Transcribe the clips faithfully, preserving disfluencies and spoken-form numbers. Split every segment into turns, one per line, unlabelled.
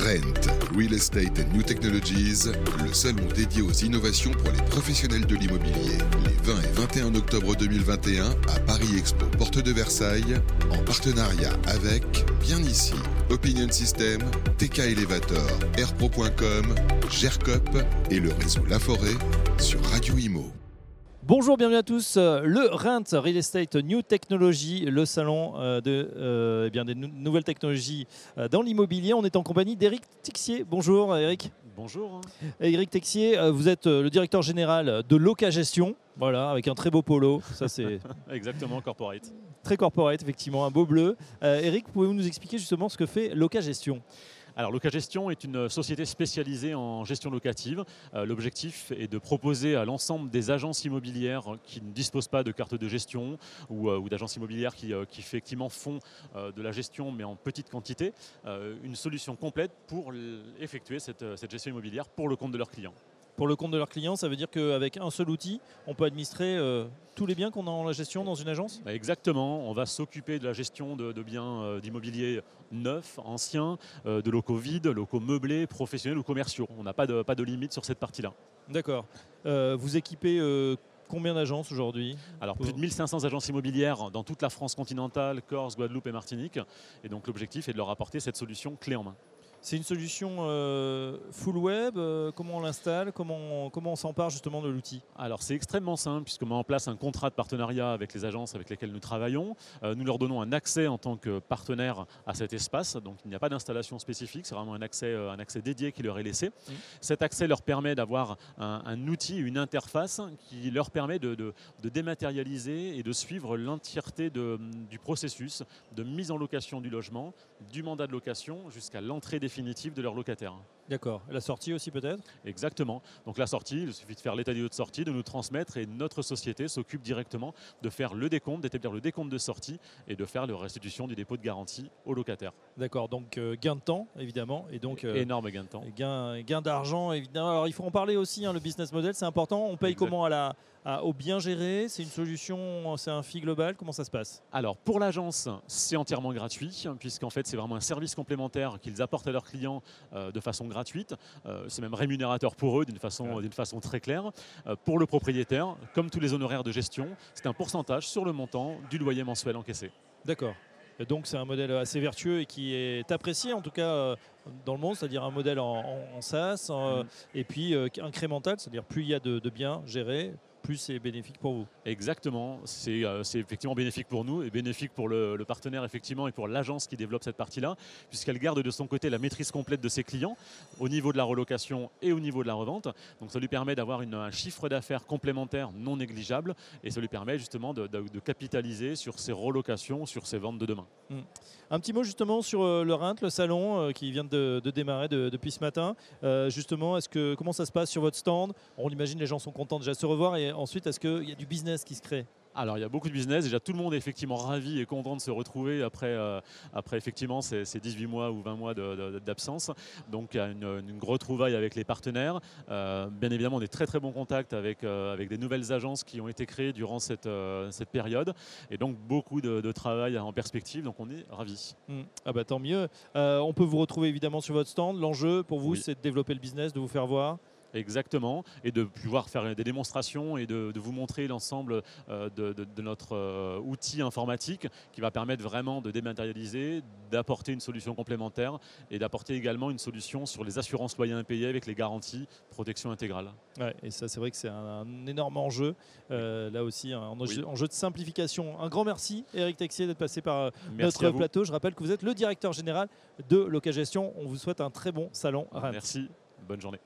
Rent, Real Estate and New Technologies, le salon dédié aux innovations pour les professionnels de l'immobilier, les vingt et vingt et un octobre deux mille vingt et un à Paris Expo, porte de Versailles, en partenariat avec, bien ici, Opinion System, T K Elevator, airpro point com, Gercop et le réseau La Forêt sur Radio Imo.
Bonjour, bienvenue à tous. Le Rent Real Estate New Technology, le salon de, euh, eh bien, des nou- nouvelles technologies dans l'immobilier. On est en compagnie d'Éric Texier. Bonjour Éric.
Bonjour.
Éric Texier, vous êtes le directeur général de Loca Gestion. Voilà, avec un très beau polo. Ça, c'est
Exactement, corporate.
très corporate, effectivement, un beau bleu. Euh, Éric, pouvez-vous nous expliquer justement ce que fait Loca Gestion ?
Alors, Loca Gestion est une société spécialisée en gestion locative. Euh, l'objectif est de proposer à l'ensemble des agences immobilières qui ne disposent pas de carte de gestion ou, euh, ou d'agences immobilières qui, euh, qui effectivement font euh, de la gestion mais en petite quantité, euh, une solution complète pour l- effectuer cette, cette gestion immobilière pour le compte de leurs clients.
Pour le compte de leurs clients, ça veut dire qu'avec un seul outil, on peut administrer euh, tous les biens qu'on a en la gestion dans une agence ?
Bah, Exactement, on va s'occuper de la gestion de, de biens euh, d'immobilier neufs, anciens, euh, de locaux vides, locaux meublés, professionnels ou commerciaux. On n'a pas de, pas de limite sur cette partie-là.
D'accord. Euh, vous équipez euh, combien d'agences aujourd'hui ?
Alors plus de mille cinq cents agences immobilières dans toute la France continentale, Corse, Guadeloupe et Martinique. Et donc l'objectif est de leur apporter cette solution clé en main.
C'est une solution euh, full web, euh, comment on l'installe, comment on, comment on s'empare justement de l'outil ?
Alors c'est extrêmement simple puisqu'on met en place un contrat de partenariat avec les agences avec lesquelles nous travaillons. Euh, nous leur donnons un accès en tant que partenaire à cet espace. Donc il n'y a pas d'installation spécifique, c'est vraiment un accès, euh, un accès dédié qui leur est laissé. Mmh. Cet accès leur permet d'avoir un, un outil, une interface qui leur permet de, de, de dématérialiser et de suivre l'entièreté de, du processus de mise en location du logement, du mandat de location jusqu'à l'entrée définitive de leurs locataires.
D'accord. La sortie aussi peut-être ?
Exactement. Donc la sortie, il suffit de faire l'état des lieux de sortie, de nous transmettre et notre société s'occupe directement de faire le décompte, d'établir le décompte de sortie et de faire la restitution du dépôt de garantie aux locataires.
D'accord. Donc euh, gain de temps évidemment et donc euh,
énorme gain de temps.
Gain, gain d'argent évidemment. Alors il faut en parler aussi. Hein, le business model, c'est important. On paye
Exact.
Comment à la à, au bien géré ? C'est une solution, c'est un fee global. Comment ça se passe ?
Alors pour l'agence, c'est entièrement gratuit puisqu'en fait c'est vraiment un service complémentaire qu'ils apportent à leurs clients euh, de façon gratuite. Euh, c'est même rémunérateur pour eux d'une façon, ouais. d'une façon très claire. Euh, pour le propriétaire, comme tous les honoraires de gestion, c'est un pourcentage sur le montant du loyer mensuel encaissé.
D'accord. Et donc c'est un modèle assez vertueux et qui est apprécié en tout cas euh, dans le monde, c'est-à-dire un modèle en, en, en SaaS euh, mmh. et puis euh, incrémental, c'est-à-dire plus il y a de, de biens gérés, plus c'est bénéfique pour vous.
Exactement, c'est, euh, c'est effectivement bénéfique pour nous et bénéfique pour le, le partenaire effectivement et pour l'agence qui développe cette partie-là, puisqu'elle garde de son côté la maîtrise complète de ses clients au niveau de la relocation et au niveau de la revente. Donc ça lui permet d'avoir une, un chiffre d'affaires complémentaire non négligeable et ça lui permet justement de, de, de capitaliser sur ses relocations, sur ses ventes de demain.
Mmh. Un petit mot justement sur euh, le Rent, le salon euh, qui vient de, de démarrer de, depuis ce matin. Euh, justement, est-ce que, comment ça se passe sur votre stand ? On imagine les gens sont contents déjà de se revoir et ensuite, est-ce qu'il y a du business qui se crée ?
Alors il y a beaucoup de business, déjà tout le monde est effectivement ravi et content de se retrouver après, euh, après effectivement ces, ces dix-huit mois ou vingt mois de, de, d'absence. Donc il y a une, une retrouvaille avec les partenaires. Euh, bien évidemment des très très bons contacts avec, euh, avec des nouvelles agences qui ont été créées durant cette, euh, cette période. Et donc beaucoup de, de travail en perspective, donc on est ravis.
Mmh. Ah bah tant mieux. Euh, on peut vous retrouver évidemment sur votre stand. L'enjeu pour vous,
oui.
c'est de développer le business, de vous faire voir.
Exactement, et de pouvoir faire des démonstrations et de, de vous montrer l'ensemble euh, de, de, de notre euh, outil informatique qui va permettre vraiment de dématérialiser, d'apporter une solution complémentaire et d'apporter également une solution sur les assurances loyers impayés avec les garanties protection intégrale.
Ouais, et ça c'est vrai que c'est un, un énorme enjeu, euh, là aussi un enjeu, oui. enjeu de simplification. Un grand merci Éric Texier d'être passé par merci notre plateau. Je rappelle que vous êtes le directeur général de Loca Gestion. On vous souhaite un très bon salon Rent.
Merci, bonne journée.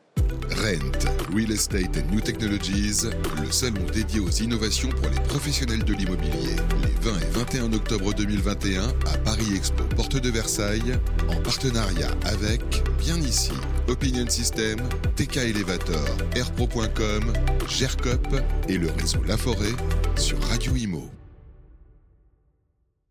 Rent, Real Estate and New Technologies, le salon dédié aux innovations pour les professionnels de l'immobilier, les vingt et vingt et un octobre deux mille vingt et un à Paris Expo, porte de Versailles, en partenariat avec, bien ici, Opinion System, T K Elevator, airpro point com, Gercop et le réseau La Forêt sur Radio Imo.